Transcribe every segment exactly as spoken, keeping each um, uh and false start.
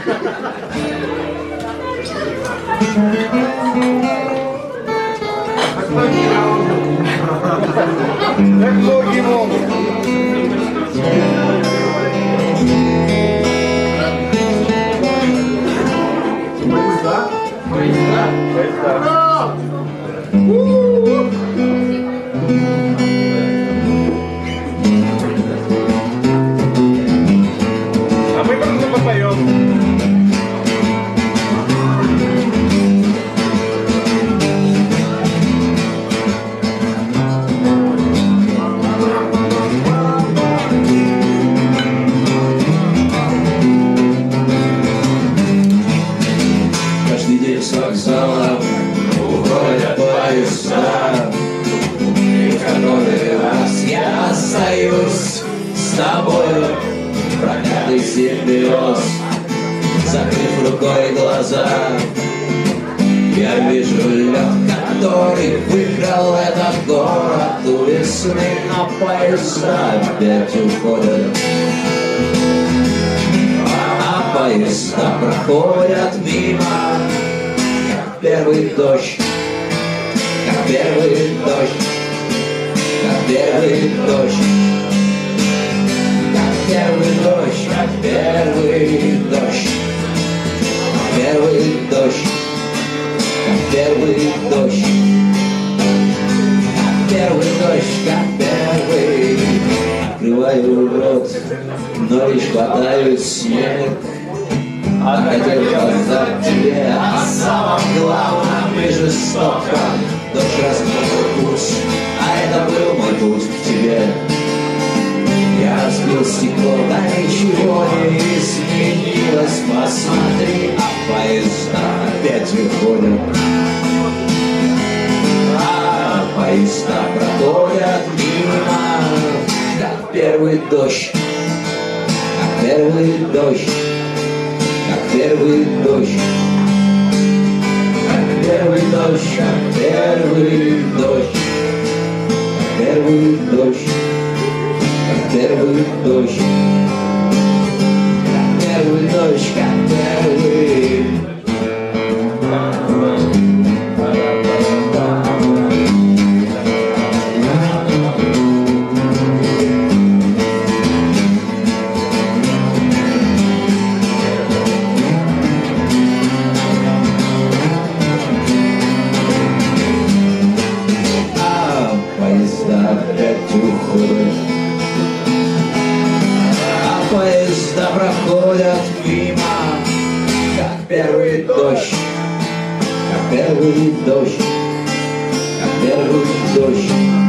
Закрыв рукой глаза, я вижу лед, который выиграл этот город. У весны, а поезда опять уходят, а поезда проходят мимо, как первый дождь, как первый дождь, как первый дождь. Первый дождь, как первый дождь, первый дождь, как первый дождь, как первый дождь, как первый. Открываю рот, но лишь хватаю снег. А хотел сказать тебе о самом главном и жестоком. Дождь размыл путь, а это был мой путь к тебе. Я разбил стекло, да ничего не изменилось. Посмотри, а поезда опять выходят, а поезда проходят мимо, как первый дождь, как первый дождь, как первый дождь, как первый дождь, как первый дождь, как первый дождь. Первый дождь, как первый дождь, как первый. А поезда опять уходят, поезда проходят мимо, как первый дождь, как первый дождь, как первый дождь,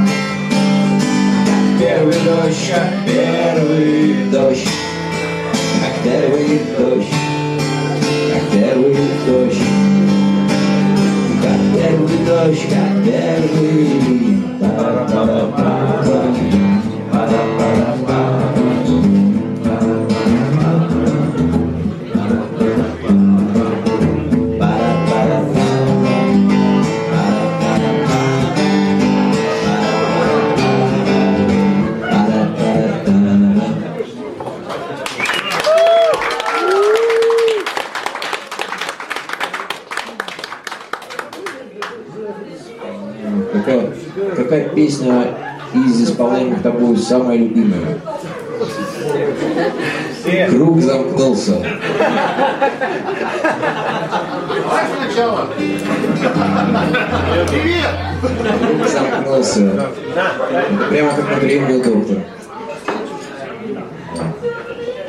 как первый дождь, как первый дождь, как первый дождь, как первый дождь, как первый дождь, как первый. Какая, какая песня из исполняемых тобой самая любимая? Круг замкнулся. Давай сначала. Привет! Круг замкнулся. Прямо как на прием был доктор.